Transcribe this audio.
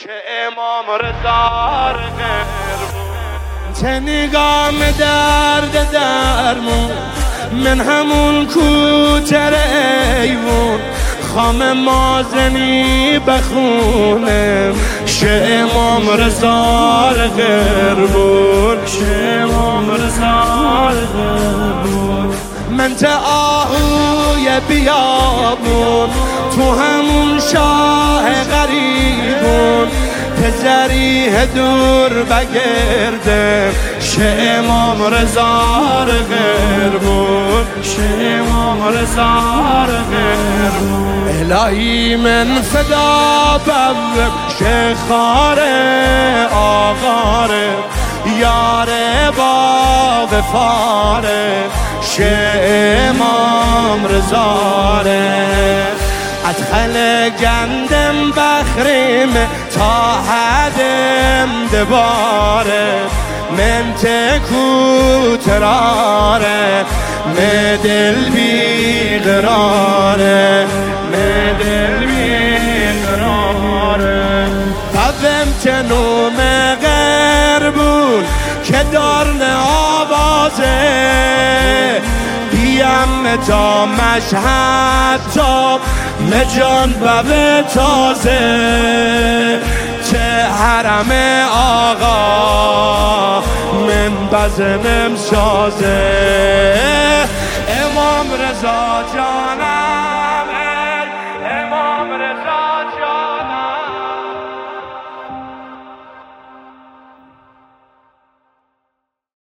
که امام رضا تنگام درد درمون من همون کوتر ایوون خام مازنی بخونم شه امام رضا غربون شه امام رضا غربون من تا آهوی بیابون تو همون شاه غریبون تزریه دور بگردم شه امام رضا غربون شه امام رضا غربون الهی من فدا بم شخاره آغاره یاره با وفاره شه امام رضا ادخل گندم بخریم تا حدم دباره من تکو تراره مدل بیقراره مدل بیقراره قدم کنوم غربون که دارن آوازه بیم تا مشهد تا مجان بب تازه چه حرم آقا من بزنم سازه امام رضا جانم